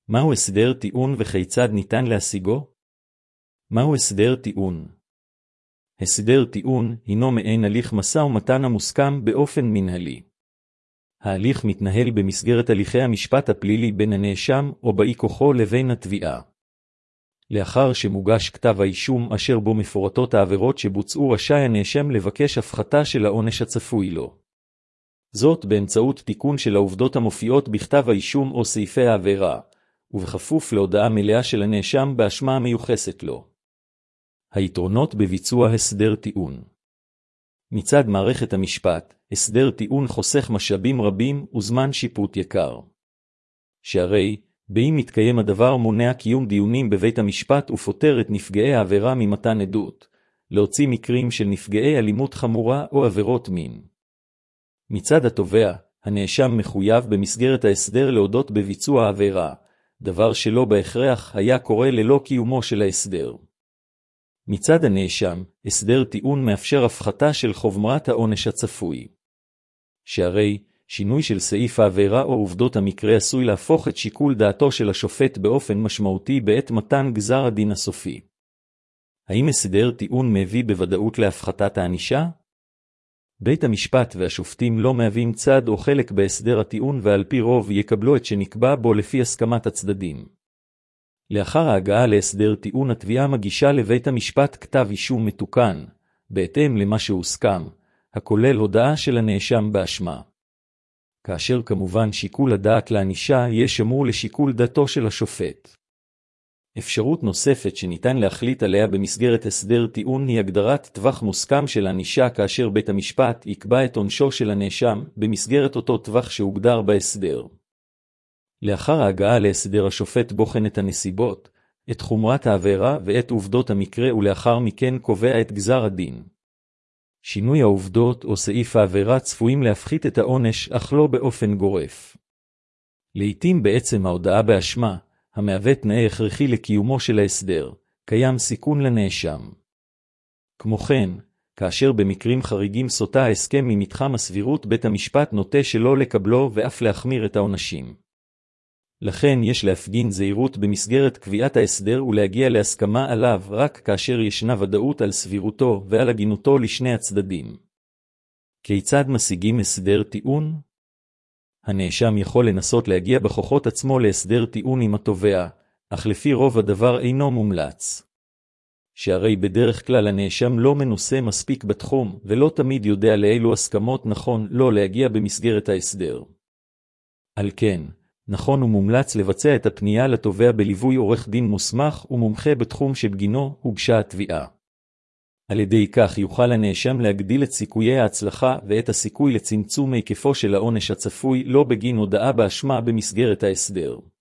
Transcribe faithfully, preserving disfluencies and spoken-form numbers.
מהו הסדר טיעון וכיצד ניתן להשיגו? מהו הסדר טיעון? הסדר טיעון הינו מעין הליך משא ומתן המוסכם באופן מנהלי. ההליך מתנהל במסגרת הליכי המשפט הפלילי בין הנאשם או באי כוחו לבין התביעה. לאחר שמוגש כתב האישום אשר בו מפורטות העבירות שבוצעו, רשאי הנאשם לבקש הפחתה של העונש הצפוי לו. זאת באמצעות תיקון של העובדות המופיעות בכתב האישום או סעיפי העבירה, ובכפוף להודעה מלאה של הנאשם באשמה המיוחסת לו. היתרונות בביצוע הסדר טיעון. מצד מערכת המשפט, הסדר טיעון חוסך משאבים רבים וזמן שיפוט יקר. שהרי, באם מתקיים הדבר מונע קיום דיונים בבית המשפט ופותר את נפגעי העבירה ממתן עדות, להוציא מקרים של נפגעי אלימות חמורה או עבירות מין. מצד התובע, הנאשם מחויב במסגרת ההסדר להודות בביצוע העבירה, דבר שלא בהכרח היה קורה ללא קיומו של ההסדר. מצד הנאשם, הסדר טיעון מאפשר הפחתה של חומרת העונש הצפוי. שהרי, שינוי של סעיף העבירה או עובדות המקרה עשוי להפוך את שיקול דעתו של השופט באופן משמעותי בעת מתן גזר הדין הסופי. האם הסדר טיעון מביא בוודאות להפחתת הענישה? בית המשפט והשופטים לא מהווים צד או חלק בהסדר הטיעון, ועל פי רוב יקבלו את שנקבע בו לפי הסכמת הצדדים. לאחר ההגעה להסדר טיעון, התביעה מגישה לבית המשפט כתב אישום מתוקן, בהתאם למה שהוסכם, הכולל הודעה של הנאשם באשמה. כאשר כמובן שיקול הדעת לענישה יהיה שמור לשיקול דעתו של השופט. אפשרות נוספת שניתן להחליט עליה במסגרת הסדר טיעון היא הגדרת טווח מוסכם של ענישה, כאשר בית המשפט יקבע את עונשו של הנאשם במסגרת אותו טווח שהוגדר בהסדר. לאחר ההגעה להסדר, השופט בוחן את הנסיבות, את חומרת העבירה ואת עובדות המקרה, ולאחר מכן קובע את גזר הדין. שינוי העובדות או סעיף העבירה צפויים להפחית את העונש, אך לא באופן גורף. לעתים בעצם ההודעה באשמה, המהווה תנאי הכרחי לקיומו של ההסדר, קיים סיכון לנאשם. כמו כן, כאשר במקרים חריגים סוטה ההסכם ממתחם הסבירות, בית המשפט נוטה שלא לקבלו ואף להחמיר את העונשים. לכן יש להפגין זהירות במסגרת קביעת ההסדר ולהגיע להסכמה עליו רק כאשר ישנה ודאות על סבירותו ועל הגינותו לשני הצדדים. כיצד משיגים הסדר טיעון? הנאשם יכול לנסות להגיע בכוחות עצמו להסדר טיעון עם התובע, אך לפי רוב הדבר אינו מומלץ. שהרי בדרך כלל הנאשם לא מנוסה מספיק בתחום ולא תמיד יודע לאילו הסכמות נכון לא להגיע במסגרת ההסדר. על כן, נכון ומומלץ לבצע את הפנייה לתובע בליווי עורך דין מוסמך ומומחה בתחום שבגינו הוגשה התביעה. על ידי כך יוכל הנאשם להגדיל את סיכויי ההצלחה ואת הסיכוי לצמצום היקפו של העונש הצפוי לו בגין הודאה באשמה במסגרת ההסדר.